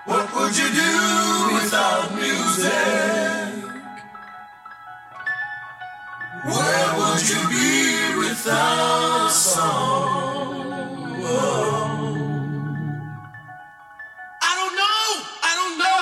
What would you do without music? Where would you be without a song? Whoa. I don't know. I don't know.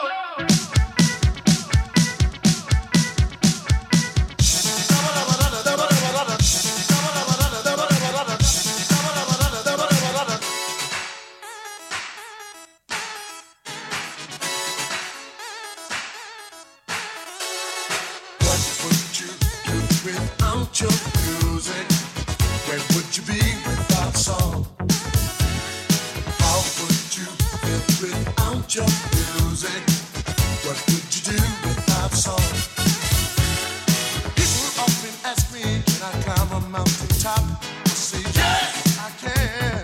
Without your music, where would you be without song? How would you feel without your music? What would you do without song? People often ask me, can I climb a mountain top? I say, yes, I can.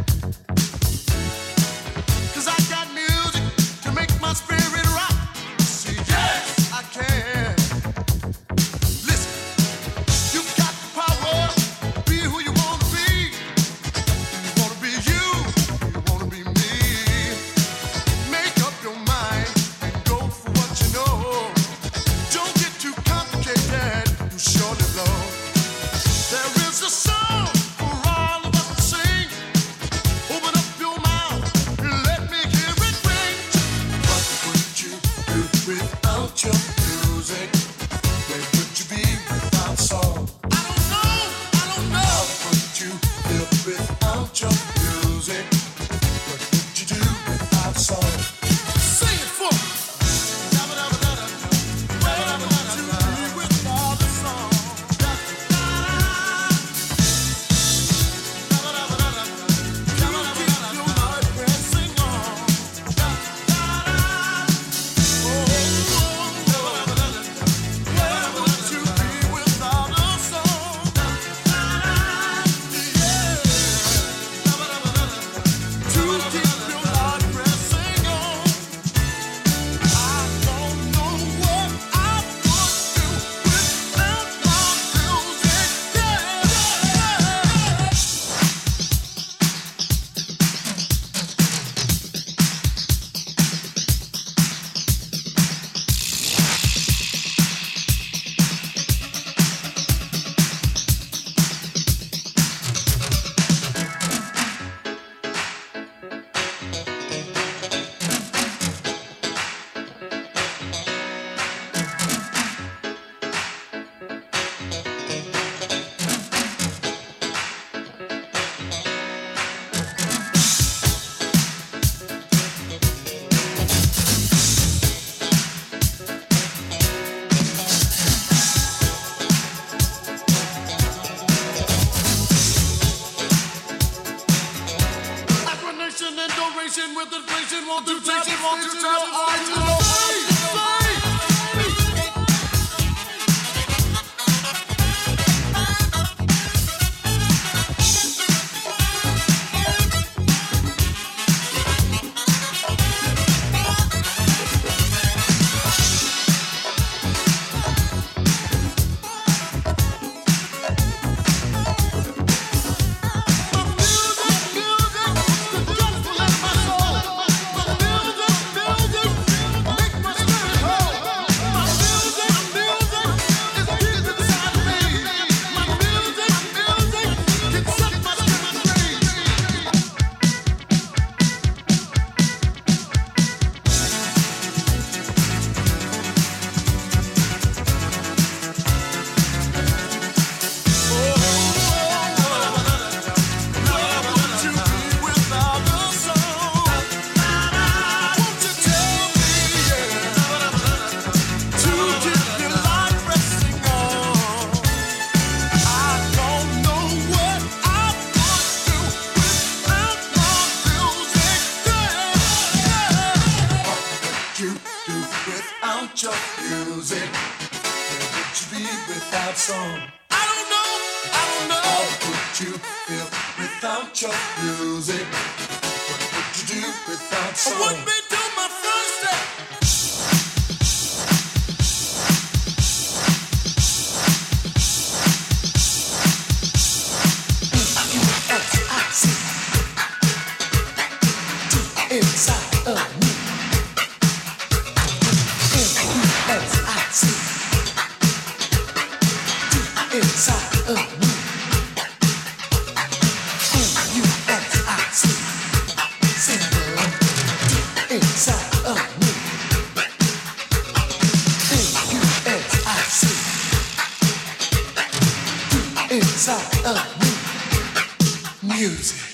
'Cause I got music to make my spirit rock. I say, yes, I can. Without your music, where would you be without song? I don't know. How would you feel without your music? What would you do without song? Sing it for me. Where would you be without a song? With the inflation, won't do time, won't do time, without song. I don't know. How would you feel without your music? What would you do without song? I wouldn't be doing my first step. Inside of me. Music.